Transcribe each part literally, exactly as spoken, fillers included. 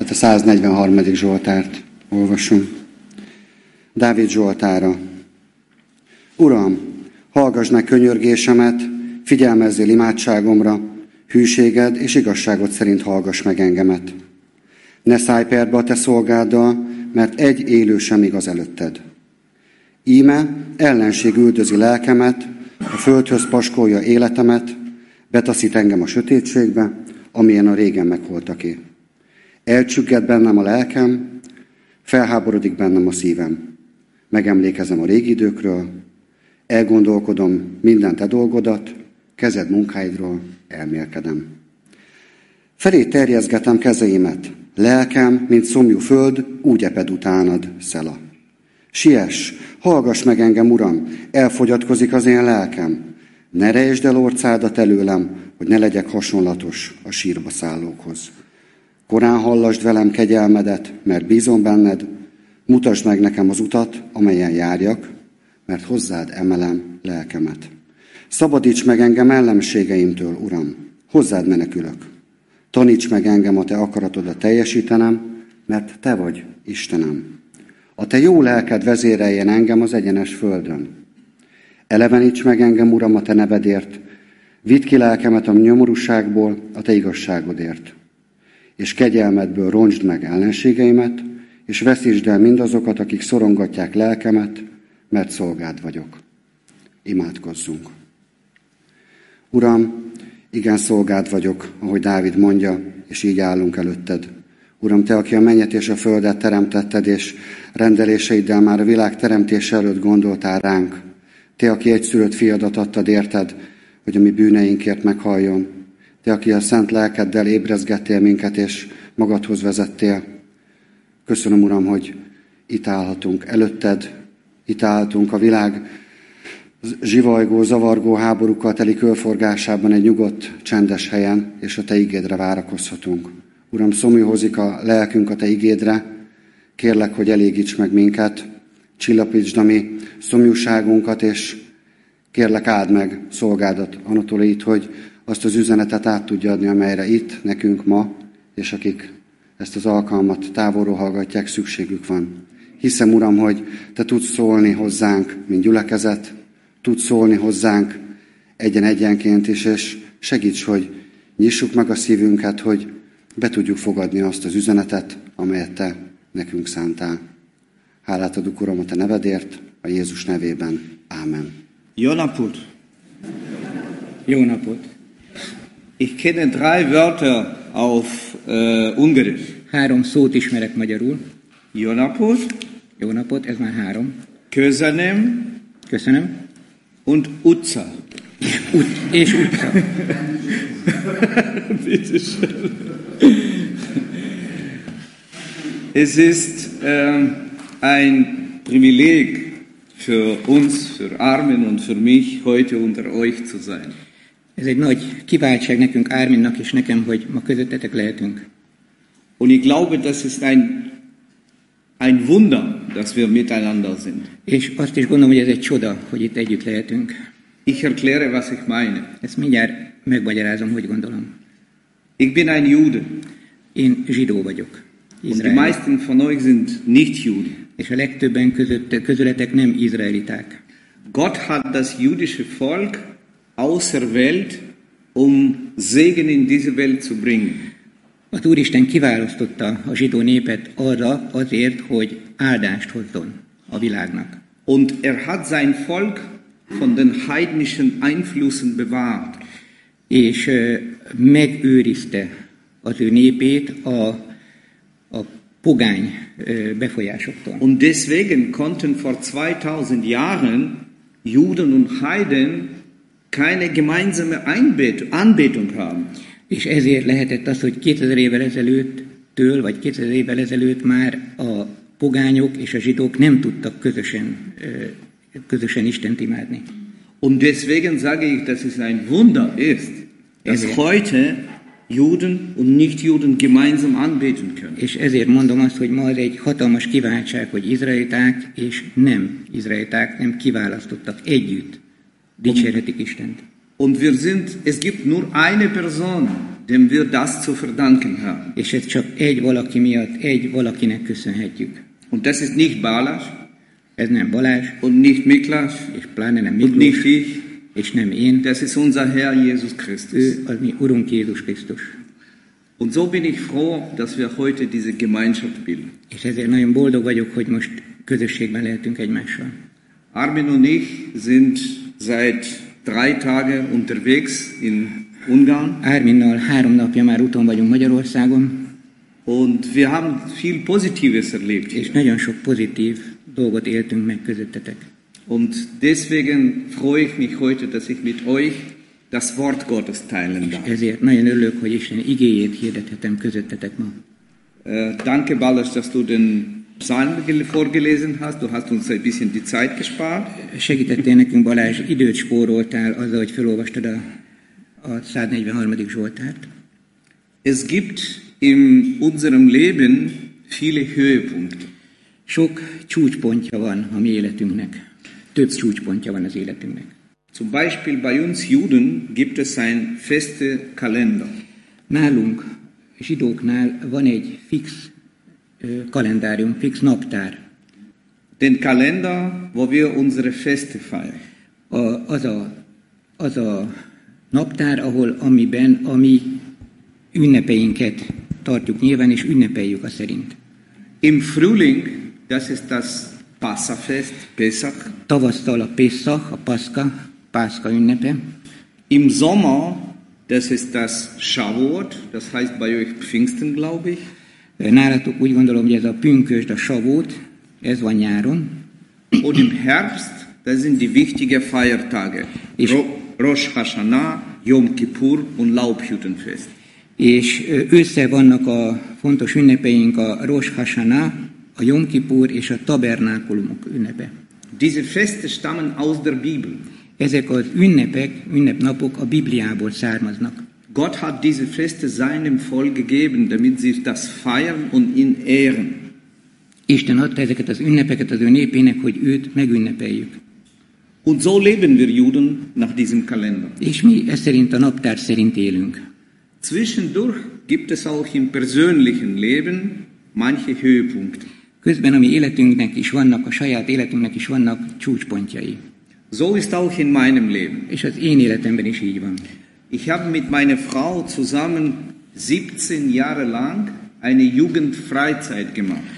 tehát a száznegyvenharmadik Zsoltárt olvasom. Dávid Zsoltára. Uram, hallgass meg könyörgésemet, figyelmezzél imádságomra, hűséged és igazságod szerint hallgass meg engemet. Ne szállj perbe a te szolgáddal, mert egy élő sem igaz előtted. Íme ellenség üldözi lelkemet, a földhöz paskolja életemet, betaszít engem a sötétségbe, amilyen a régen megholtaké. Elcsügged bennem a lelkem, felháborodik bennem a szívem. Megemlékezem a régi időkről, elgondolkodom minden te dolgodat, kezed munkáidról elmélkedem. Felé terjeszgetem kezeimet, lelkem, mint szomjú föld, úgy eped utánad, Szela. Siess, hallgass meg engem, Uram, elfogyatkozik az én lelkem. Ne rejtsd el orcádat előlem, hogy ne legyek hasonlatos a sírba szállókhoz. Korán hallasd velem kegyelmedet, mert bízom benned, mutasd meg nekem az utat, amelyen járjak, mert hozzád emelem lelkemet. Szabadíts meg engem ellenségeimtől, Uram, hozzád menekülök. Taníts meg engem a te akaratodat teljesítenem, mert te vagy Istenem. A te jó lelked vezéreljen engem az egyenes földön. Eleveníts meg engem, Uram, a te nevedért, vidd ki lelkemet a nyomorúságból a te igazságodért. És kegyelmedből roncsd meg ellenségeimet, és veszítsd el mindazokat, akik szorongatják lelkemet, mert szolgád vagyok. Imádkozzunk. Uram, igen, szolgád vagyok, ahogy Dávid mondja, és így állunk előtted. Uram, te, aki a mennyet és a földet teremtetted, és rendeléseiddel már a világ teremtése előtt gondoltál ránk. Te, aki egyszülött fiadat adtad érted, hogy a mi bűneinkért meghalljon. Te, aki a szent lelkeddel ébrezgettél minket, és magadhoz vezettél. Köszönöm, Uram, hogy itt állhatunk előtted, itt állhatunk a világ zsivajgó, zavargó háborúkkal teli körforgásában egy nyugodt, csendes helyen, és a te igédre várakozhatunk. Uram, szomjúhozik a lelkünk a te igédre, kérlek, hogy elégíts meg minket, csillapítsd a mi szomjúságunkat, és kérlek, áld meg szolgádat, Anatolit, hogy azt az üzenetet át tudja adni, amelyre itt, nekünk ma, és akik ezt az alkalmat távolról hallgatják, szükségük van. Hiszem, Uram, hogy te tudsz szólni hozzánk, mint gyülekezet, tudsz szólni hozzánk egyen-egyenként is, és segíts, hogy nyissuk meg a szívünket, hogy be tudjuk fogadni azt az üzenetet, amelyet te nekünk szántál. Hálát adok, Uram, a te nevedért, a Jézus nevében. Ámen. Jó napot! Jó napot! Ich kenne drei Wörter auf uh, Ungarisch. Három szót ismerek magyarul. Jó napot! Jó napot, ez már három. Köszönöm. Köszönöm. Und utca. Ut- és utca. Bitte schön. Es ist äh, ein Privileg für uns, für Armin und für mich, heute unter euch zu sein. Ez egy nagy kiváltság nekünk, Árminnak és nekem, hogy ma közöttetek lehetünk. Und ich glaube, das ist ein, ein Wunder, dass wir miteinander sind. És azt is gondolom, hogy ez egy csoda, hogy itt együtt lehetünk. Ich erkläre, was ich meine. Ezt mindjárt megmagyarázom, hogy gondolom. Ich bin ein Jude. Én zsidó vagyok. Und die meisten von euch sind nicht Juden. És a legtöbben között, közületek nem izraeliták. Gott hat das jüdische Volk auserwählt, um Segen in diese Welt zu bringen. Az Úristen kiválasztotta a zsidó népet arra azért, hogy áldást hozzon a világnak. Und er hat sein Volk von den heidnischen Einflüssen bewahrt. És uh, megőrizte az ő népét a, a pogány uh, befolyásoktól. Und deswegen konnten vor zweitausend Jahren Juden und Heiden keine gemeinsame Anbetung haben. És ezért lehetett az, hogy kétezer évvel ezelőttől, vagy kétezer évvel ezelőtt már a pogányok és a zsidók nem tudtak közösen, közösen Istent imádni. Und deswegen sage ich, dass es ein Wunder ist, dass ezért. heute Juden und Nichtjuden gemeinsam anbeten können. És ezért mondom azt, hogy ma az egy hatalmas kiváltság, hogy izraeliták és nem izraeliták, nem kiválasztottak együtt dicsérhetik Istent. Und wir sind, es gibt nur eine Person, dem wir das zu verdanken haben. És ez csak egy valaki miatt, egy valakinek köszönhetjük. Und das ist nicht Balázs, Ez nem Balázs, und nicht Miklas, és pláne nem und Miklós, nicht ich. és nem én. Das ist unser Herr Jesus Christus. Ő az mi Urunk Jézus Krisztus. Und so bin ich froh, dass wir heute diese Gemeinschaft bilden. És ezért nagyon boldog vagyok, hogy most közösségben lehetünk egymással. Armin und ich sind seit drei Tagen unterwegs in Ungarn. Árminnal három napja már úton vagyunk Magyarországon, Und wir haben viel Positives erlebt és hier. nagyon sok pozitív dolgot éltünk meg közöttetek. Und deswegen freue ich mich heute, dass ich mit euch das Wort Gottes teilen darf. Ezért nagyon örülök, hogy Isten igéjét hirdethetem közöttetek ma. Äh, danke, Balázs, dass du den Psalm gel- vorgelesen hast. Du hast uns ein bisschen die Zeit gespart. Segítettél nekünk, Balázs, időt spóroltál azzal, hogy felolvastad a, a száznegyvenharmadik Zsoltárt. Es gibt in unserem Leben viele Höhepunkte. Sok csúcspontja van a mi életünknek. Több csúcspontja van az életünknek. Zum Beispiel bei uns Juden gibt es ein feste Kalender. Nálunk, zsidóknál van egy fix ö, kalendárium, fix naptár. Den Kalender, wo wir unsere Feste feiern. A, az, a, az a naptár, ahol amiben a mi ünnepeinket tartjuk nyilván, és ünnepeljük a szerint. Im Frühling, das ist das Passafest, Pesach. Tavasszal a Pessach, a Paszka, Pászka ünnepe. Im Sommer, das ist das Shavuot, das heißt bei euch Pfingsten, glaube ich. Nálatok úgy gondolom, hogy ez a pünkösd, a Savót, ez van nyáron. Und im Herbst, das sind die wichtigen Feiertage. Ich- Ro- Rosh Hashanah, Yom Kippur und Laubhüttenfest. És ö, össze vannak a fontos ünnepeink, a Rosh Hashanah, a Jom Kippur és a tabernákulumok ünnepe. Diese Feste stammen aus der Bibel. Ezek az ünnepek, ünnepnapok a Bibliából származnak. Gott hat diese Feste seinem Volk gegeben, damit sie das feiern und ihn ehren. Isten adta ezeket az ünnepeket az ő népének, hogy őt megünnepeljük. Und so leben wir Juden nach diesem Kalender. És mi ez szerint a naptár szerint élünk. Zwischendurch gibt es auch im persönlichen Leben manche Höhepunkte. Közben a mi életünknek is vannak, a saját életünknek is vannak csúcspontjai. So ist auch in meinem Leben. És az én életemben is így van. Ich habe mit meiner Frau zusammen siebzehn Jahre lang eine Jugendfreizeit gemacht.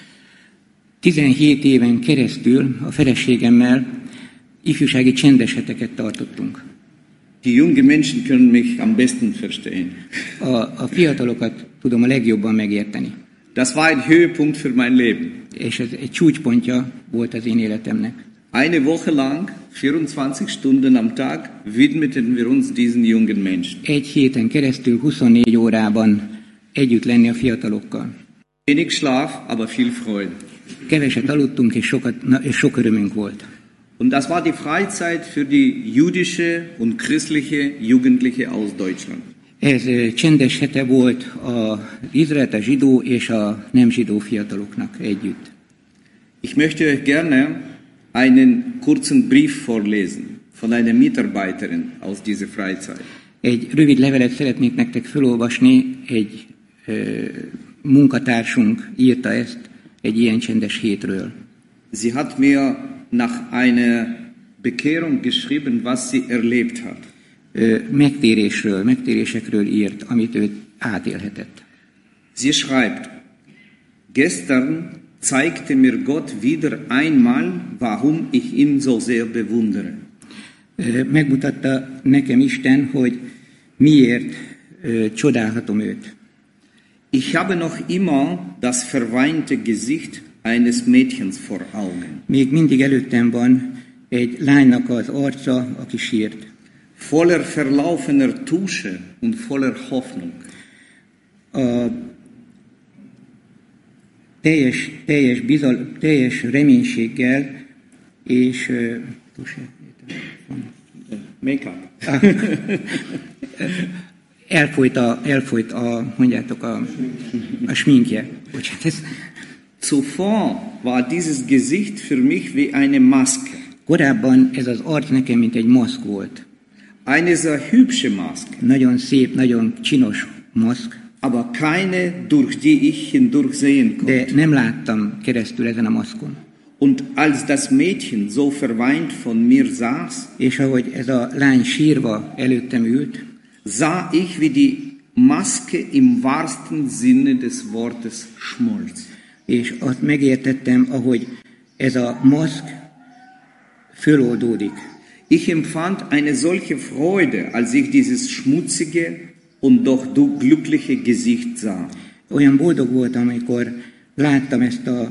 tizenhét éven keresztül a feleségemmel ifjúsági csendes heteket tartottunk. Die jungen Menschen können mich am besten verstehen. A, a fiatalokat tudom a legjobban megérteni. Das war ein Höhepunkt für mein Leben. És ez egy csúcspontja volt az én életemnek. Eine Woche lang, vierundzwanzig Stunden am Tag, widmeten wir uns diesen jungen Menschen. Egy héten keresztül huszonnégy órában együtt lenni a fiatalokkal. Wenig Schlaf, aber viel Freude. Keveset aludtunk, és, sokat, na, és sok örömünk volt. Und das war die Freizeit für die jüdische und christliche Jugendliche aus Deutschland. Ez ö, csendes hete volt az izrael, a zsidó és a nem zsidó fiataloknak együtt. Ich möchte euch gerne einen kurzen Brief vorlesen von einer Mitarbeiterin aus dieser Freizeit. Egy rövid levelet szeretnék nektek felolvasni, egy ö, munkatársunk írta ezt egy ilyen csendes hétről. Sie hat mir nach einer Bekehrung geschrieben, was sie erlebt hat. Ö, megtérésről, megtérésekről írt, amit ő átélhetett. Sie schreibt, gestern zeigte mir Gott wieder einmal, warum ich ihn so sehr bewundere. Ö, megmutatta nekem Isten, hogy miért ö, csodálhatom őt. Ich habe noch immer das verweinte Gesicht eines Mädchens vor Augen. Még mindig előttem van egy lánynak az arca, aki sírt. Voller verlaufener Tusche und voller Hoffnung. A teljes, teljes, bizal, teljes reménységgel és ö, Make-up. elfolyt a, elfolyt a, mondjátok, a, a sminkje. Bocsánat, ez, Zuvor war dieses Gesicht für mich wie eine Maske. korábban ez az arc nekem mint egy maszk volt. Eine sehr hübsche Maske. Nagyon szép, nagyon csinos maszk, aber keine, durch die ich hindurch sehen konnte. de nem láttam keresztül ezen a maszkon. Und als das Mädchen so verweint von mir saß, És ahogy ez a lány sírva előttem ült, sah ich, wie die Maske im wahrsten Sinne des Wortes schmolz. és azt megértettem, ahogy ez a maszk föloldódik. Ich empfand eine solche Freude, als ich dieses schmutzige und doch glückliche Gesicht sah. Olyan boldog voltam, amikor láttam ezt a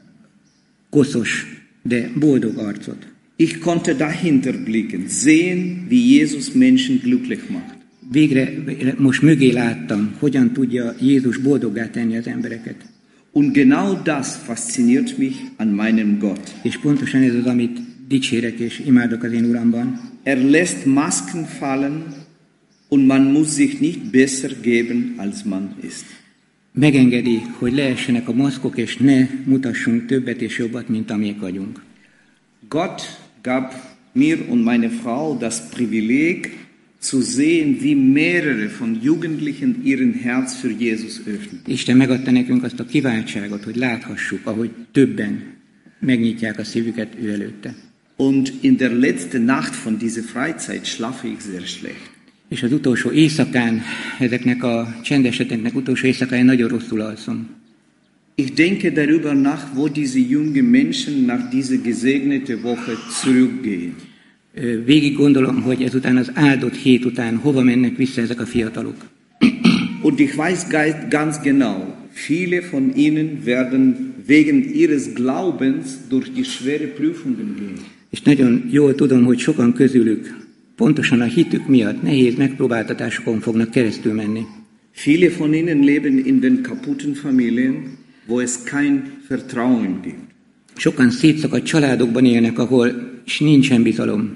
koszos, de boldog arcot. Ich konnte dahinter blicken, sehen, wie Jesus Menschen glücklich macht. Végre most mögé láttam, hogyan tudja Jézus boldoggá tenni az embereket. Und genau das fasziniert mich an meinem Gott. És pontosan ez az, amit dicsérek és imádok az én Uramban. Er lässt Masken fallen und man muss sich nicht besser geben, als man ist. Megengedi, hogy leessenek a maszkok, és ne mutassunk többet és jobbat, mint amilyen vagyunk. Gott gab mir und meine Frau das Privileg, zu sehen, wie mehrere von Jugendlichen ihren Herz für Jesus öffnen. Isten megadta nekünk azt a kiváltságot, hogy láthassuk, ahogy többen megnyitják a szívüket ő előtte. Und in der letzten Nacht von dieser Freizeit schlafe ich sehr schlecht. És az utolsó éjszakán, ezeknek a csendeseteknek utolsó éjszakáján nagyon rosszul alszom. Ich denke darüber nach, wo diese jungen Menschen nach dieser gesegneten Woche zurückgehen. Végig gondolom, hogy ezután az áldott hét után hova mennek vissza ezek a fiatalok. Und ich weiß ganz genau, viele von ihnen werden wegen ihres Glaubens durch die schwere Prüfungen gehen. És nagyon jól tudom, hogy sokan közülük pontosan a hitük miatt nehéz megpróbáltatásokon fognak keresztül menni. Viele von ihnen leben in den kaputten Familien, wo es kein Vertrauen gibt. Sokan szétszakadt családokban élnek, ahol nincsen bizalom.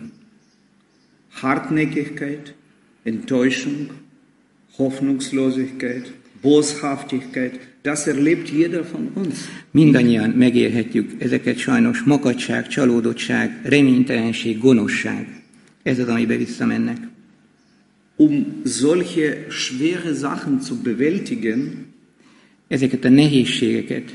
Hartnäckigkeit, Enttäuschung, Hoffnungslosigkeit, Boshaftigkeit, das erlebt jeder von uns. Mindannyian megélhetjük ezeket sajnos: makadság, csalódottság, reménytelenség, gonoszság. Ez az, amibe visszamennek. Um solche schwere Sachen zu bewältigen, ezeket a nehézségeket,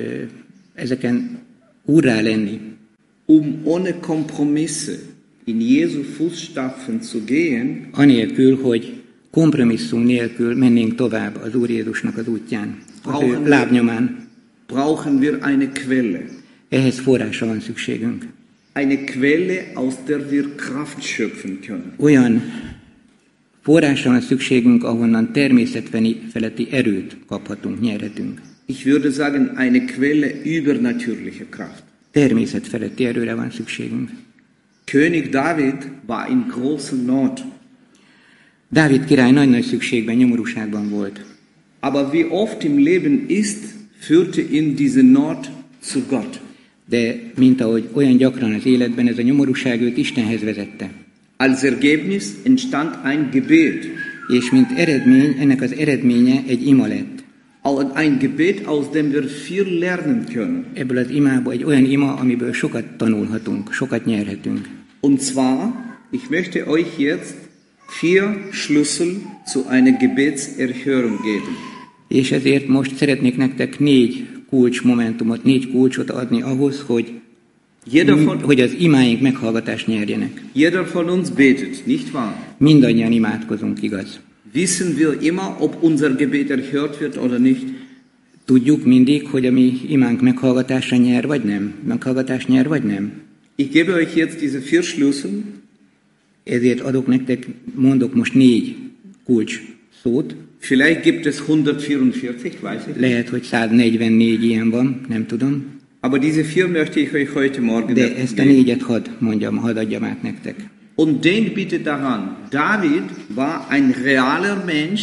ezeken úrrá lenni, um ohne Kompromisse in Jesu Fußstapfen zu gehen, anélkül, hogy kompromisszum nélkül mennénk tovább az Úr Jézusnak az útján, az ő lábnyomán. Brauchen wir eine Quelle. Ehhez forrásra van szükségünk. Eine Quelle, aus der wir Kraft schöpfen können. Olyan forrásra van szükségünk, ahonnan természetfeletti erőt kaphatunk, nyerhetünk. Ich würde sagen, eine Quelle übernatürlicher Kraft. Természetfeletti erőre van szükségünk. König David war in großer Not. Dávid király nagy-nagy szükségben, nyomorúságban volt. Aber wie oft im Leben ist, führte ihn diese Not zu Gott. De mint ahogy olyan gyakran az életben, ez a nyomorúság őt Istenhez vezette. Als Ergebnis entstand ein Gebet. És mint eredmény, ennek az eredménye egy ima lett. Ein Gebet, aus dem wir viel lernen können. Ebből az imából egy olyan ima, amiből sokat tanulhatunk, sokat nyerhetünk. Und zwar, ich möchte euch jetzt vier Schlüssel zu einer Gebetserhörung geben. És ezért most szeretnék nektek négy kulcsmomentumot, négy kulcsot adni ahhoz, hogy, von, hogy az imáink meghallgatást nyerjenek. Jeder von uns betet, nicht wahr? Mindannyian imádkozunk, igaz? Wissen wir immer, ob unser Gebet erhört wird oder nicht? Tudjuk mindig, hogy a mi imánk meghallgatásra nyer, vagy nem? Meghallgatást nyer, vagy nem? Ich gebe euch jetzt diese vier Schlüssel. Ezért adok nektek, mondok most négy kulcs szót. Vielleicht gibt es hundertvierundvierzig, weiß ich. Lehet, hogy száznegyvennégy ilyen van, nem tudom. Aber diese vier möchte ich euch heute Morgen De ezt a négyet hadd mondjam, hadd adjam át nektek. Und denkt bitte daran, David war ein realer Mensch.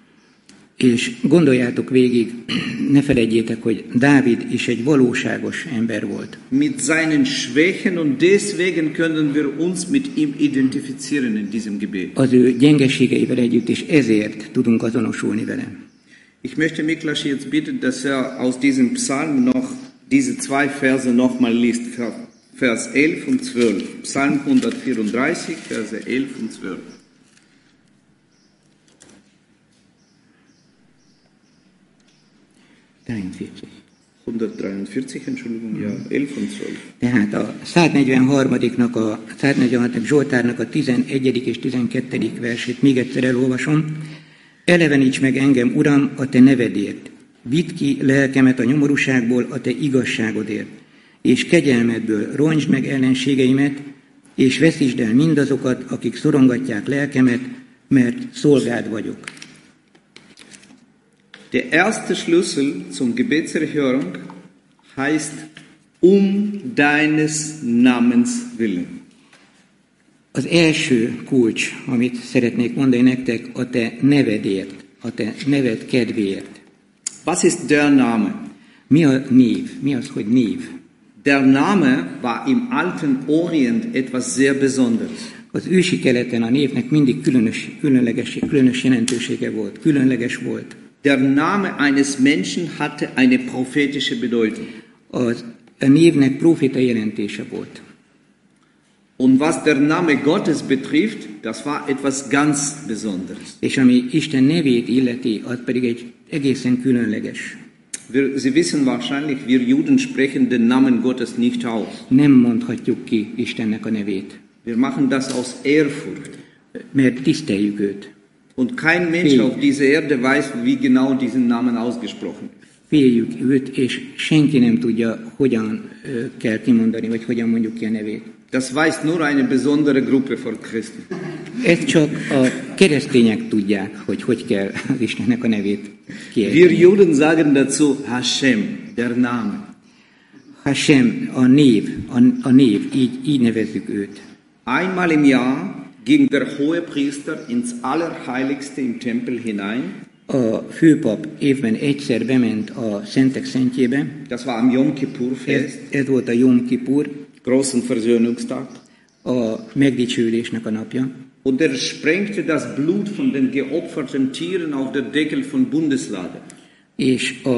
És gondoljátok végig, ne felejtjétek, hogy Dávid is egy valóságos ember volt. Mit seinen Schwächen, und deswegen können wir uns mit ihm identifizieren in diesem Gebet. Az ő gyengeségeivel együtt, és ezért tudunk azonosulni vele. Ich möchte Miklas jetzt bitten, dass er aus diesem Psalm noch diese zwei Verse nochmal liest. Vers elf und zwölf. Psalm hundertvierunddreißig, Verse elf und zwölf. száznegyvenhárom. hundertdreiundvierzig, Entschuldigung, ja, elf und zwölf. Tehát a száznegyvenharmadiknak a száznegyvenharmadik Zsoltárnak a tizenegyedik és tizenkettedik versét még egyszer elolvasom. Eleveníts meg engem, Uram, a te nevedért. Vidd ki lelkemet a nyomorúságból a te igazságodért. És kegyelmedből rontsd meg ellenségeimet, és veszítsd el mindazokat, akik szorongatják lelkemet, mert szolgád vagyok. Der erste Schlüssel zum Gebetserhörung heißt um deines Namens willen. Az első kulcs, amit szeretnék mondani nektek, a te nevedért, a te neved kedvéért. Was ist der Name? Mi a név? Mi az, hogy név? Der Name war im alten Orient etwas sehr Besonderes. Az ősi keleten a névnek mindig különös, különleges, különös jelentősége volt, különleges volt. Der Name eines Menschen hatte eine prophetische Bedeutung. Az, a névnek proféta jelentése volt. Und was der Name Gottes betrifft, das war etwas ganz Besonderes. És ami Isten nevét illeti, az pedig egy egészen különleges. Wir, Sie wissen wahrscheinlich, wir Juden sprechen den Namen Gottes nicht aus. Nem mondhatjuk ki Istennek a nevét. Wir machen das aus Ehrfurcht. Mert tiszteljük őt. Und kein Mensch auf dieser Erde weiß, wie genau diesen Namen ausgesprochen ist. Féljük őt, és senki nem tudja, hogyan kell kimondani, vagy hogyan mondjuk ki a nevét. Das weiß nur eine besondere Gruppe von Christen. Ezt csak a keresztények tudják, hogy hogy kell az Istennek a nevét kiejteni. Wir Juden sagen dazu Hashem, der Name. Hashem, a név, a, a név, így, így nevezzük őt. Einmal im Jahr ging der Hohepriester ins Allerheiligste im Tempel hinein. A főpap évben egyszer bement a Szentek Szentjébe. Das war am Yom Kippur Fest. Ez, ez volt a Jom Kippur. Großen Versöhnungstag. A megdicsőülésnek a napja. Und er sprengte das Blut von den geopferten Tieren auf der Deckel von Bundeslade. És a,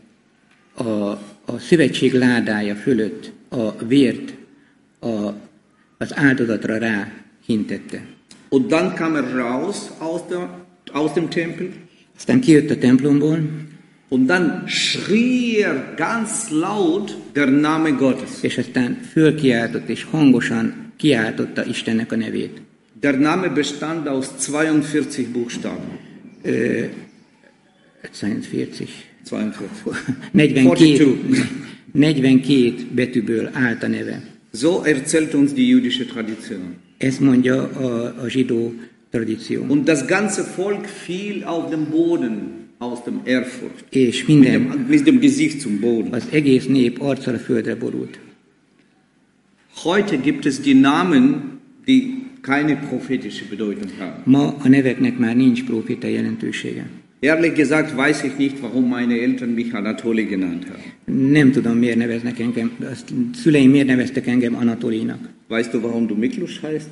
a, a szövetség ládája fölött a vért a, az áldozatra rá hintette. Und dann kam er raus aus, der, aus dem Tempel. Aztán kijött a templomból. Und dann schrie er ganz laut der Name Gottes. És aztán fölkiáltott és hangosan kiáltotta Istennek a nevét. Der Name bestand aus zweiundvierzig Buchstaben. Ö, zweiundvierzig. zweiundvierzig. negyvenkét, negyvenkét betűből állt a neve. So erzählt uns die jüdische Tradition. Ez mondja a, a zsidó tradíció. Und das ganze Volk fiel auf den Boden aus dem Ehrfurcht. És minden, mit dem, mit dem Gesicht zum Boden. az egész nép arccal a földre borult. Heute gibt es die Namen, die keine prophetische Bedeutung haben. Ma a neveknek már nincs proféta jelentősége. Ehrlich gesagt weiß ich nicht, warum meine Eltern mich Anatoli genannt haben. Nem tudom, miért neveznek engem, a szüleim miért neveztek engem Anatolinak. Weißt du, warum du Miklós heißt?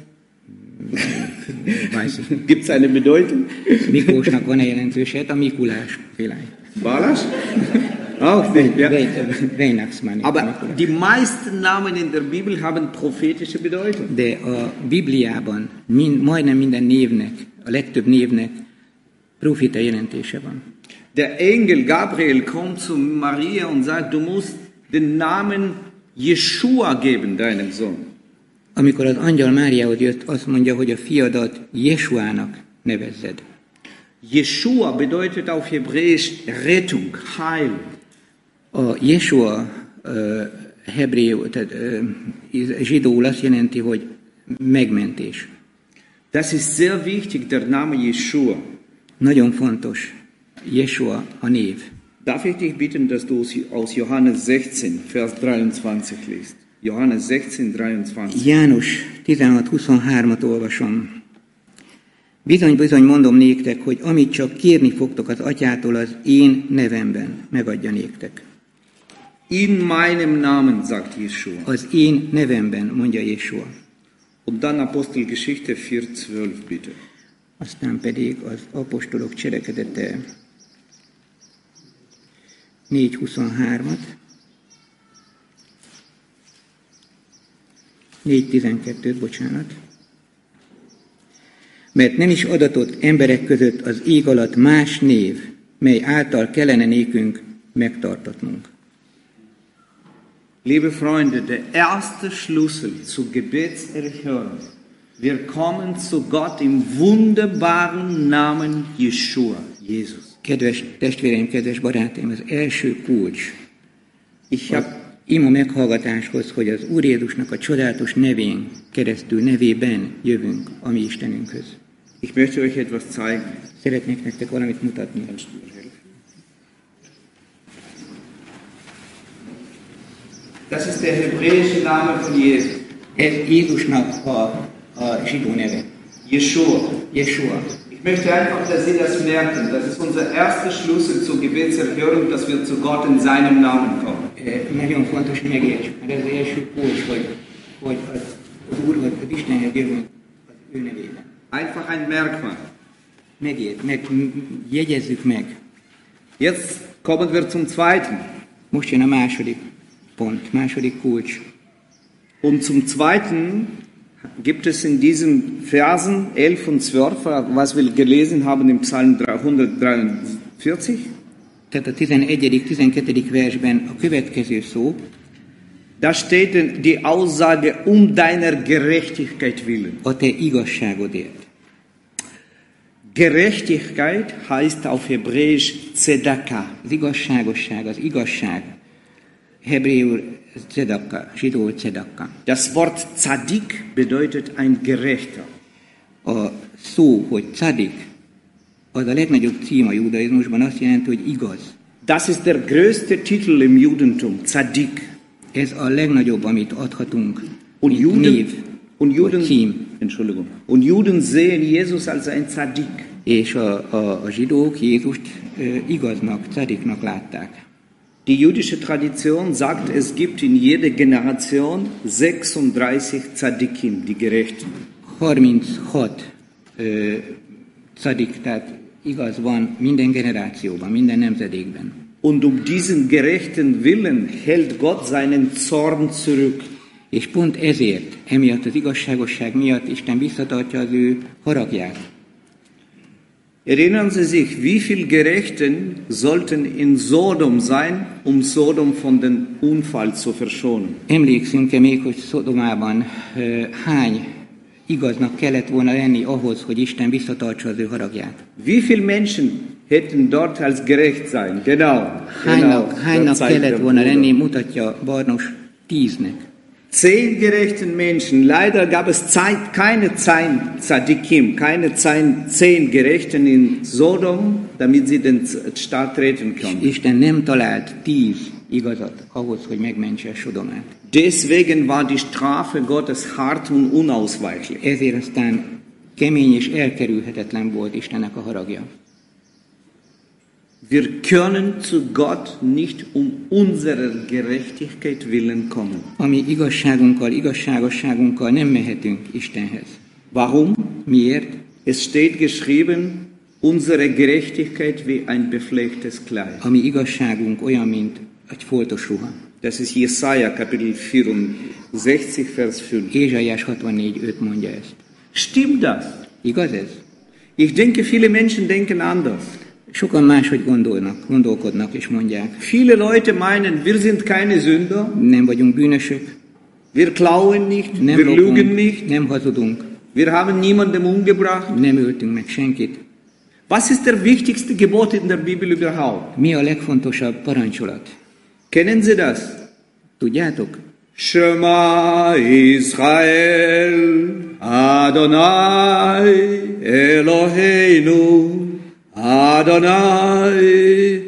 Gibt es eine Bedeutung? Miklósnak van-e jelentőséget? A Mikulás világ. Balázs? Auch nicht, ja. Weihnachtsmann. Aber die meisten Namen in der Bibel haben prophetische Bedeutung. De a Bibliában mind, majdnem minden névnek, a legtöbb névnek proféta jelentése van. Der Engel Gabriel kommt zu Maria und sagt, du musst den Namen Jeshua geben, deinem Sohn. Amikor az angyal Máriához jött, azt mondja, hogy a fiadat Jesuának nevezzed. Jeshua bedeutet auf Hebräisch Rettung, Heil. A Jesua uh, hebréul, tehát uh, zsidóul azt jelenti, hogy megmentés. Das ist sehr wichtig, der Name Jeshua. Nagyon fontos. Jesua a név. Darf ich dich bitten, dass du aus Johannes sechzehn, Vers dreiundzwanzig liest? Johannes sechzehn, dreiundzwanzig. János tizenhat huszonhármat olvasom. Bizony, bizony mondom néktek, hogy amit csak kérni fogtok az atyától, az én nevemben megadja néktek. In meinem Namen, sagt Jeshua. Az én nevemben, mondja Jeshua. Und dann Apostelgeschichte vier zwölf, bitte. Aztán pedig az apostolok cselekedete négy huszonhármat, négy tizenkettőt, bocsánat. Mert nem is adatott emberek között az ég alatt más név, mely által kellene nékünk megtartatnunk. Liebe Freunde, der erste Schlüssel zur Gebetserhörung. Wir kommen zu Gott im wunderbaren Namen Jeshua, Jesus. Kedves testvéreim, kedves barátaim, az első kulcs Ich az habe ima meghallgatáshoz, hogy az Úr Jézusnak a csodálatos nevén keresztül, nevében jövünk a mi Istenünkhöz. Ich möchte euch etwas zeigen. Szeretnék nektek valamit mutatni. Das ist der hebräische Name von Jesus. Ez Jézusnak a, a zsidó neve. Jeshua. Jeshua. Ich möchte einfach, dass Sie das merken. Das ist unser erster Schlüssel zur Gebetserhörung, dass wir zu Gott in seinem Namen kommen. E, nagyon fontos, hogy megértsük, mert ez az első kulcs, hogy, hogy az, az Úrhoz, az Istenhez jövünk az ő nevében. Einfach ein Merkmal. Megért, meg, jegyezzük meg. Jetzt kommen wir zum zweiten. Most jön a második pont, második kulcs. Und zum zweiten gibt es in diesen Versen elf und zwölf, was wir gelesen haben im Psalm hundertdreiundvierzig. Tehát a tizenegyedik tizenkettedik versben a következő szó. Da steht die Aussage um deiner Gerechtigkeit willen. A te igazságodért. Gerechtigkeit heißt auf Hebräisch Tzedakah. Az igazságosság, az igazság. Hebreul tzedakka, zsidóul tzedakka. Das Wort Tzadik bedeutet ein Gerechter. A szó, hogy tzadik, az a legnagyobb cím a judaizmusban, azt jelenti, hogy igaz. Das ist der größte Titel im Judentum, Tzadik. Ez a legnagyobb, amit adhatunk, Und mint Juden, név, und Juden, vagy cím. Entschuldigung. Und Juden sehen Jesus als ein Tzadik. És a, a, a zsidók Jézust e, igaznak, tzadiknak látták. Die jüdische Tradition sagt, es gibt in jeder Generation sechsunddreißig Tzadikim, die Gerechten. harminchat e, tzadik, tehát igaz van minden generációban, minden nemzedékben. Und um diesen gerechten Willen hält Gott seinen Zorn zurück. És pont ezért, emiatt az igazságosság miatt Isten visszatartja az ő haragját. Erinnern Sie sich, wie viele Gerechten sollten in Sodom sein, um Sodom von dem Unfall zu verschonen? Emlékszünk-e még, hogy Szodomában e, hány igaznak kellett volna lenni ahhoz, hogy Isten visszatartsa az ő haragját? Wie viele Menschen hätten dort als gerecht sein? Genau. Hánynak, genau. hánynak kellett volna lenni, mutatja Barnos, tíznek. Zehn gerechten Menschen. Leider gab es Zeit, keine zehn Tzadikim, keine zehn, zehn Gerechten in Sodom, damit sie den Staat retten können. Isten nem talált tíz igazat ahhoz, hogy megmentse Sodomát. Deswegen war die Strafe Gottes hart und unausweichlich. Ezért aztán kemény és elkerülhetetlen volt Istennek a haragja. Wir können zu Gott nicht um unserer Gerechtigkeit willen kommen. A mi igazságunkkal, igazságosságunkkal nem mehetünk Istenhez. Warum? Miért? Es steht geschrieben, unsere Gerechtigkeit wie ein beflecktes Kleid. A mi igazságunk olyan, mint egy foltos ruha. Das ist Jesaja, Kapitel vierundsechzig, Vers fünf. Ézsaiás hatvannégy öt mondja ezt. Stimmt das? Igaz ez? Ich denke, viele Menschen denken anders. Sokan máshogy gondolnak, gondolkodnak és mondják. Viele Leute meinen, wir sind keine Sünder, Nem vagyunk bűnösök, wir klauen nicht, nem wir lügen lopunk, nicht, nem hazudunk, wir haben niemanden umgebracht. nem öltünk meg senkit. Was ist der wichtigste Gebot in der Bibel überhaupt? Mi a legfontosabb parancsolat? Kennen Sie das? Tudjátok? Shema Israel, Adonai Eloheinu, Adonai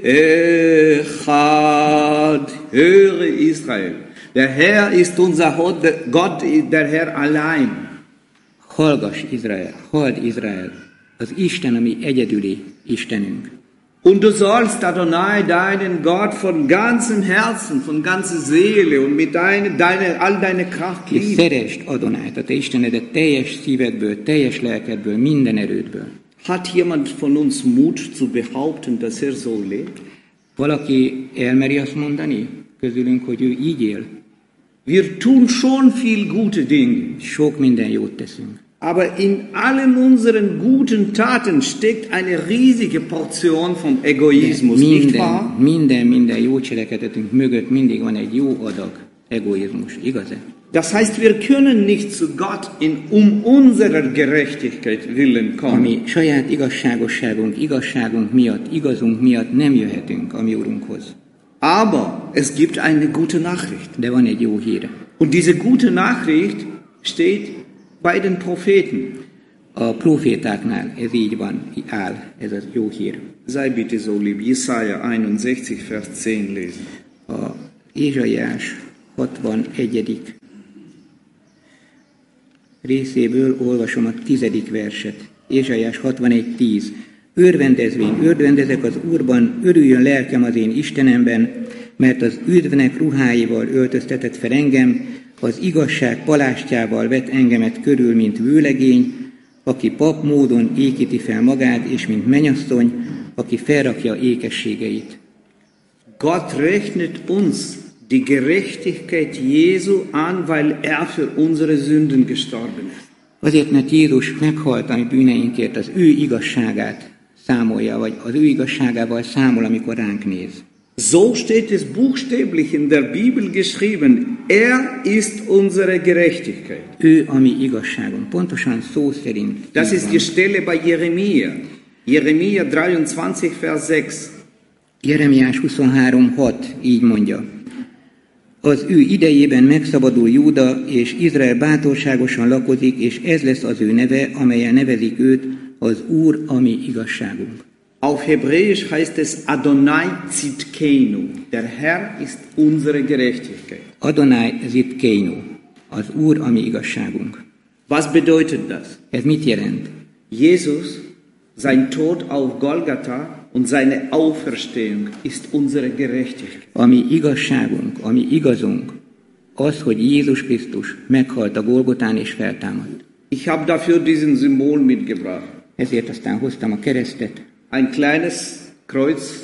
Echad. Höre Israel. Der Herr ist unser Gott, der Herr allein. Hallgass Izrael, halld Izrael, az Isten, ami egyedüli Istenünk. Und du sollst Adonai, deinen Gott, von ganzem Herzen, von ganzer Seele und mit deine, deine, all deine Kraft És lieben. szeresd Adonájt, a te Istenedet teljes szívedből, teljes lelkedből, minden erődből. Hat jemand von uns Mut zu behaupten, dass er so lebt? Valaki elmeri azt mondani közülünk, hogy ő így él? Wir tun schon viel gute Dinge. Sok minden jót teszünk. Aber in allen unseren guten Taten steckt eine riesige Portion vom Egoismus, nicht Minden, wahr? minden, minden jó cselekedetünk mögött mindig van egy jó adag egoizmus, igaz-e? Das heißt, wir können nicht zu Gott in, um unserer Gerechtigkeit willen kommen. Ami saját igazságosságunk, igazságunk miatt, igazunk miatt nem jöhetünk a mi Urunkhoz. Aber es gibt eine gute Nachricht. De van egy jó hír. Und diese gute Nachricht steht bei den Propheten. A profétáknál ez így van, áll, ez az jó hír. Sei bitte so lieb, Jesaja einundsechzig, Vers zehn lesen. A Ézsaiás hatvanegyedik részéből olvasom a tizedik verset. Ézsaiás hatvanegy tíz. Örvendezvény, örvendezek az Úrban, örüljön lelkem az én Istenemben, mert az üdvnek ruháival öltöztetett fel engem, az igazság palástjával vet engemet körül, mint vőlegény, aki pap módon ékíti fel magát, és mint mennyasszony, aki felrakja ékességeit. Gott rechnet uns die Gerechtigkeit Jesu an, weil er für unsere Sünden gestorben ist. Azért, mert Jézus meghalt a mi bűneinkért, az ő igazságát számolja, vagy az ő igazságával számol, amikor ránk néz. So steht es buchstäblich in der Bibel geschrieben. Er ist unsere Gerechtigkeit. Ő a mi igazságunk. Pontosan szó szerint. Das ist die Stelle bei Jeremia. Jeremia dreiundzwanzig, Vers sechs. Jeremiás huszonhárom hat így mondja. Az ő idejében megszabadul Júda, és Izrael bátorságosan lakozik, és ez lesz az ő neve, amelyen nevezik őt, az Úr, a mi igazságunk. Auf Hebräisch heißt es Adonai Tzidkenu. Der Herr ist unsere Gerechtigkeit. Adonai Tzidkenu. Az Úr, a mi igazságunk. Was bedeutet das? Ez mit jelent? Jesus, sein Tod auf Golgatha und seine Auferstehung ist unsere Gerechtigkeit. A mi igazságunk, a mi igazunk, az, hogy Jézus Krisztus meghalt a Golgotán és feltámadt. Ich habe dafür diesen Symbol mitgebracht. Ezért aztán hoztam a keresztet, Ein kleines Kreuz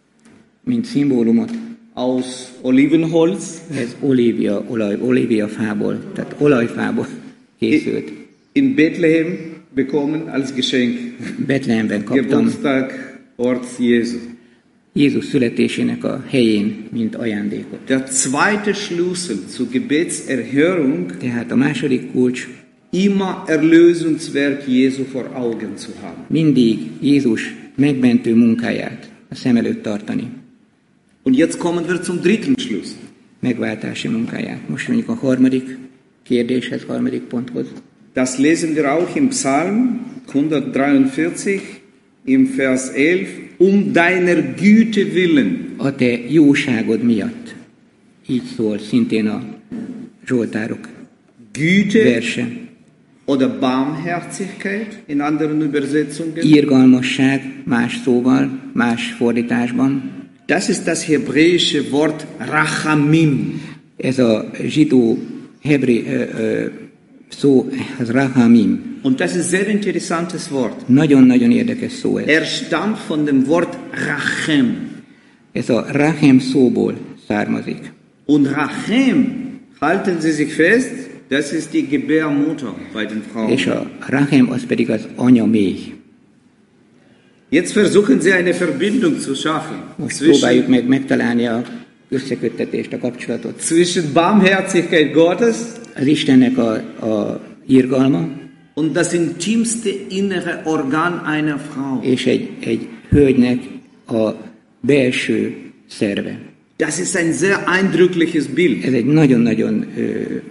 mint szimbólumot. aus Olivenholz. Ez olívia, olaj, olíviafából, tehát olajfából készült. In Bethlehem bekommen als Geschenk. Betlehemben kaptam Geburtstag, Ort Jesu. Jézus születésének a helyén, mint ajándékot. Der zweite Schlüssel zur Gebetserhörung, Tehát a második kulcs, immer Erlösungswerk Jesu vor Augen zu haben. mindig Jézus megmentő munkáját a szem előtt tartani. Und jetzt kommen wir zum dritten Schlüssel. Megváltási munkáját. Most mondjuk a harmadik kérdéshez, harmadik ponthoz. Das lesen wir auch im Psalm hundertdreiundvierzig, im Vers elf. Um deiner Güte willen. A te jóságod miatt. Így szól szintén a Zsoltárok Güte verse. oder Barmherzigkeit in anderen Übersetzungen. Irgalmasság más szóval, más fordításban. Das ist das hebräische Wort Rachamim. Ez a zsidó hebré ö, ö, szó, az rahamim. Und das ist ein sehr interessantes Wort. Nagyon-nagyon érdekes szó ez. Er stammt von dem Wort Rachem. Ez a rachem szóból származik. Und Rachem, halten Sie sich fest, das ist die Gebärmutter bei den Frauen. És a rachem az pedig az anya méh. Jetzt versuchen Sie eine Verbindung zu schaffen. Most próbáljuk Zwischen, meg megtalálni a összeköttetést, a kapcsolatot. zwischen Barmherzigkeit Gottes Az Istennek a, a irgalma und das intimste innere Organ einer Frau. és egy, egy hölgynek a belső szerve. Das ist ein sehr eindrückliches Bild. Ez egy nagyon-nagyon ö,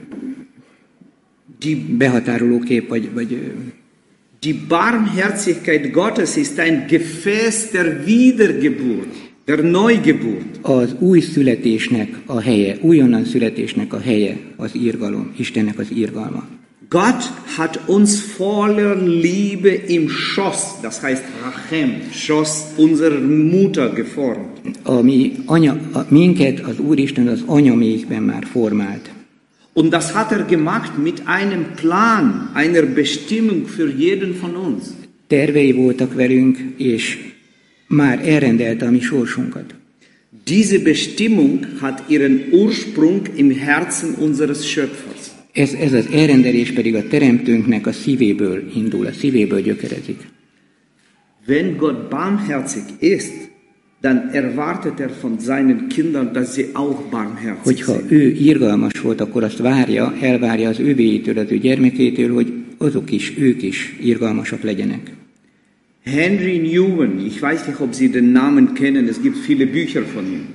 behatároló kép, vagy, vagy ö, Die Barmherzigkeit Gottes ist ein Gefäß der Wiedergeburt, der Neugeburt. az új születésnek a helye, újonnan születésnek a helye az irgalom, Istennek az irgalma. Gott hat uns voller Liebe im Schoß, das heißt Rachem, Schoß unserer Mutter geformt. A mi anya, a, minket az Úristen az anyaméhben már formált. Und das hat er gemacht mit einem Plan, einer Bestimmung für jeden von uns. Tervei voltak velünk, és már elrendelte a mi sorsunkat. Diese Bestimmung hat ihren Ursprung im Herzen unseres Schöpfers. Ez, ez az elrendelés pedig a Teremtőnknek a szívéből indul, a szívéből gyökerezik. Wenn Gott barmherzig ist, dann erwartet er von seinen Kindern, dass sie auch barmherzig Hogyha sind. ő irgalmas volt, akkor azt várja, elvárja az övéitől, az ő gyermekétől, hogy azok is, ők is irgalmasak legyenek. Henry Newman, ich weiß nicht, ob Sie den Namen kennen, es gibt viele Bücher von ihm.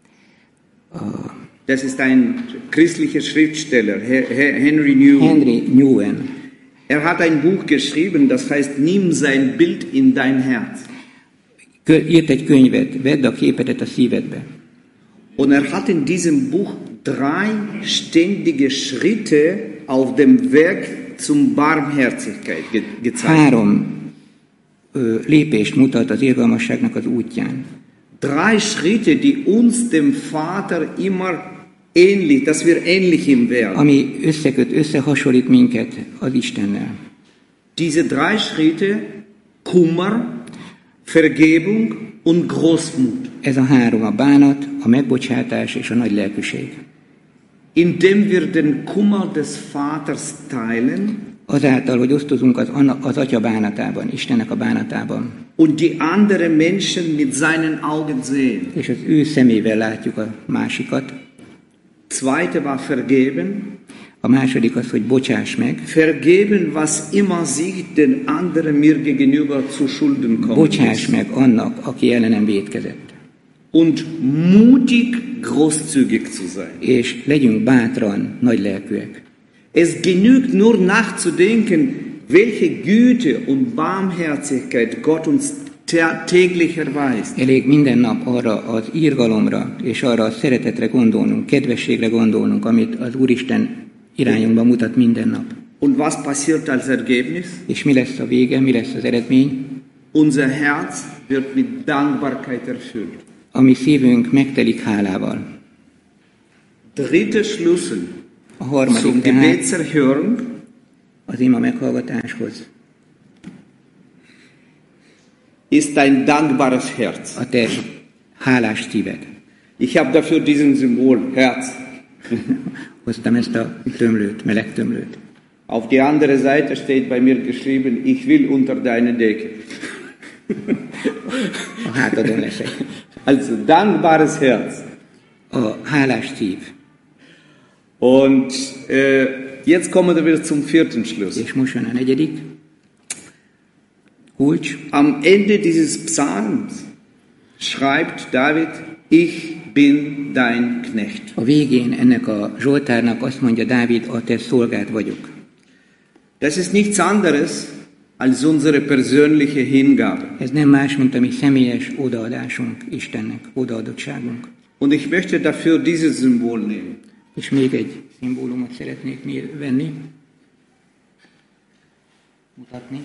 Das ist ein christlicher Schriftsteller, Henry Newman. Henry Newman. Er hat ein Buch geschrieben, das heißt, nimm sein Bild in dein Herz. Írt egy könyvet, vedd a képedet a szívedbe. Und er hat in diesem Buch drei ständige Schritte auf dem Weg zum Barmherzigkeit ge gezeigt. Három ö, lépést mutat az irgalmasságnak az útján. Drei Schritte, die uns dem Vater immer ähnlich, dass wir ähnlich ihm werden. Ami összeköt, összehasonlít minket az Istennel. Diese drei Schritte, Kummer, Vergebung und Großmut. Ez a három, a bánat, a megbocsátás és a nagy lelkűség. Indem wir den Kummer des Vaters teilen, azáltal, hogy osztozunk az, az Atya bánatában, Istennek a bánatában. Und die anderen Menschen mit seinen Augen sehen. És az ő szemével látjuk a másikat. Zweite war vergeben. A második az, hogy bocsáss meg. Vergeben, was immer sich den anderen mir gegenüber zu Schulden kommt. Bocsáss meg annak, aki ellenem vétkezett. Und mutig, großzügig zu sein. És legyünk bátran, nagylelkűek. Es genügt nur nachzudenken, welche Güte und Barmherzigkeit Gott uns täglich erweist. Elég minden nap arra az irgalomra és arra a szeretetre gondolnunk, kedvességre gondolnunk, amit az Úristen irányunkba mutat minden nap. Und was passiert als Ergebnis? És mi lesz a vége, mi lesz az eredmény? Unser Herz wird mit Dankbarkeit erfüllt. A mi szívünk megtelik hálával. Dritter Schlüssel a harmadik zum Gebetserhörung az ima meghallgatáshoz ist ein dankbares Herz. A te hálás szíved. Ich habe dafür diesen Symbol, Herz. Hoztam ezt a tömlőt, meleg tömlőt. Auf die andere Seite steht bei mir geschrieben, ich will unter deine Decke. A hátadon leszek. Also dankbares Herz. A hálás szív. Und äh, jetzt kommen wir zum vierten Schluss. És most jön a negyedik kulcs. Am Ende dieses Psalms schreibt David, ich bin dein Knecht. A végén ennek a Zsoltárnak azt mondja Dávid, a te szolgád vagyok. Das ist nichts anderes als unsere persönliche Hingabe. Ez nem más, mint a mi személyes odaadásunk Istennek, odaadottságunk. Und ich möchte dafür dieses Symbol nehmen. És még egy szimbólumot szeretnék venni, mutatni.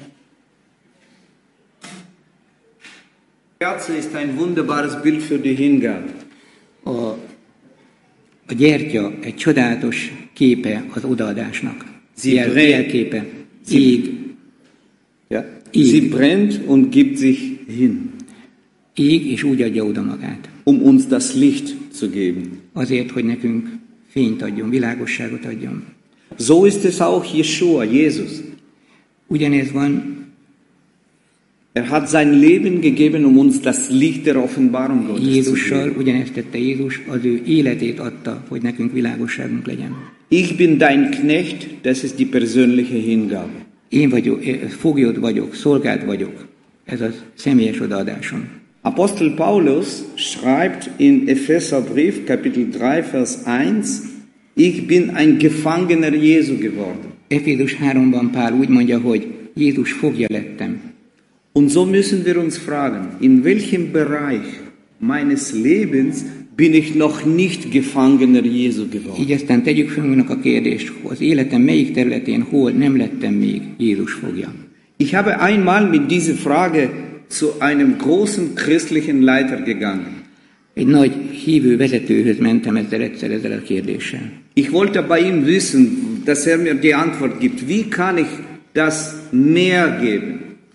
Kerze ist ein wunderbares Bild für die Hingabe. A, a gyertya egy csodálatos képe az odaadásnak. Jel, jelképe. Ég. Ja. Sie brennt und gibt sich hin. Ég, és úgy adja oda magát. Um uns das Licht zu geben. Azért, hogy nekünk fényt adjon, világosságot adjon. So ist es auch Jeshua, Jesus. Ugyanez van. Er hat sein Leben gegeben, um uns das Licht der Offenbarung Gottes Jézussal zu geben. ugyanezt tette Jézus, az ő életét adta, hogy nekünk világosságunk legyen. Ich bin dein Knecht, das ist die persönliche Hingabe. Én vagyok, foglyod vagyok, szolgád vagyok. Ez az személyes odaadásom. Apostel Paulus schreibt in Epheserbrief, Kapitel drei, Vers eins, ich bin ein Gefangener Jesu geworden. Efézus háromban Pál úgy mondja, hogy Jézus foglyja lettem. Und so müssen wir uns fragen, in welchem Bereich meines Lebens bin ich noch nicht Gefangener Jesu geworden? Így aztán tegyük fel magunknak a kérdést, az életem melyik területén, hol nem lettem még Jézus foglyja. Ich habe einmal mit dieser Frage zu einem großen christlichen Leiter gegangen. Egy nagy hívő vezetőhöz mentem ezzel egyszer ezzel a kérdéssel. Ich wollte bei ihm wissen, dass er mir die Antwort gibt. Wie kann ich das mehr geben?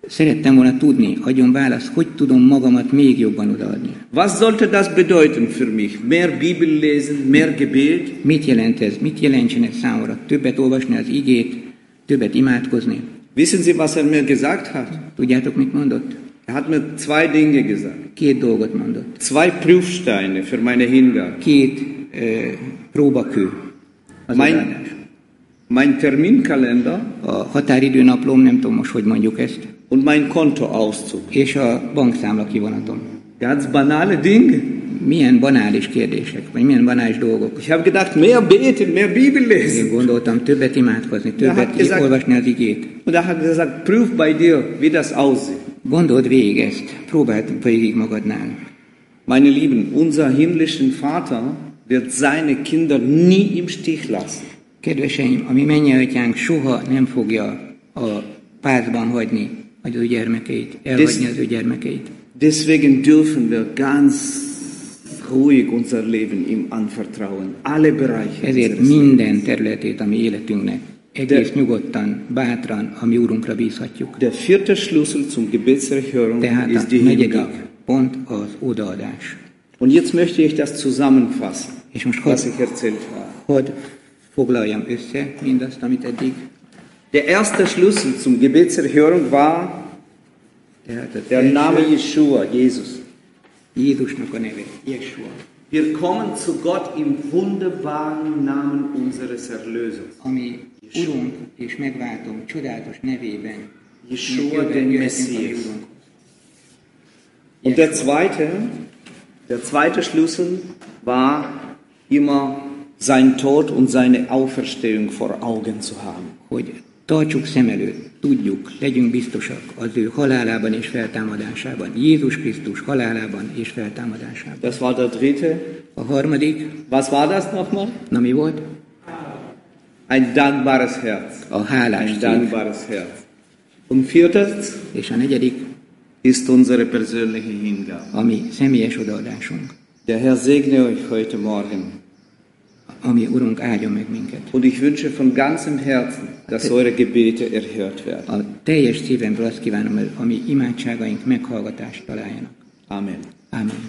Szerettem volna tudni, adjon választ, hogy tudom magamat még jobban odaadni. Was sollte das bedeuten für mich? Mehr Bibel lesen, mehr Gebet? Mit jelent ez? Mit jelentsen ez számomra? Többet olvasni az igét, többet imádkozni? Wissen Sie, was er mir gesagt hat? Tudjátok, mit mondott? Er hat mir zwei Dinge gesagt. Két dolgot mondott. Zwei Prüfsteine für meine Hingabe. Két uh, próbakő. Az Mein, odaadás. mein Terminkalender A határidőnaplóm, nem tudom most, hogy mondjuk ezt, und mein Kontoauszug. és a bankszámla kivonatom. Ganz banale Dinge. Milyen banális kérdések, vagy milyen banális dolgok. Ich habe gedacht, mehr beten, mehr Bibel Én lesen. gondoltam többet imádkozni, többet hát ezek- olvasni az igét. Und er hat gesagt, prüf bei dir, wie das aussieht. Gondold végig ezt, próbáld végig magadnál. Meine Lieben, unser himmlischen Vater wird seine Kinder nie im Stich lassen. Kedveseim, a mi mennyei atyánk soha nem fogja a pártban hagyni az ő gyermekeit, elhagyni az ő gyermekeit. Deswegen dürfen wir ganz ruhig unser Leben ihm anvertrauen. Alle Bereiche. Ezért unseres minden területét a mi életünknek egész nyugodtan, bátran a mi Úrunkra bízhatjuk. Der vierte Schlüssel zum Gebetserhörung Tehát ist a die negyedik Hingabe. pont az odaadás. Und jetzt möchte ich das zusammenfassen, És most was hadd, ich erzählt habe. hadd foglaljam össze mindazt, amit eddig. Der erste Schlüssel zum Gebetserhörung war Tehát az der első, Name Jeshua, Jesus. Jézusnak a neve, Jeshua, Wir kommen zu Gott im wunderbaren Namen unseres Erlösers. ami Urunk és megváltom csodálatos nevében. Jeshua, jöhetünk den a mi Messias. Urunkhoz. Und der zweite, der zweite Schlüssel war immer sein Tod und seine Auferstehung vor Augen zu haben. Hogy tartsuk szem előtt, tudjuk, legyünk biztosak az ő halálában és feltámadásában. Jézus Krisztus halálában és feltámadásában. Das war der dritte. A harmadik, Was war das nochmal? na mi volt? Ein dankbares Herz. A hálás Ein szív. dankbares Herz. Und viertens És a negyedik, ist unsere persönliche Hingabe. a mi személyes odaadásunk. Der Herr segne euch heute Morgen. Ami Urunk áldjon meg minket. Und ich wünsche von ganzem Herzen, dass eure Gebete erhört werden. A teljes szívemből azt kívánom, hogy a mi imádságaink meghallgatást találjanak. Amen. Amen.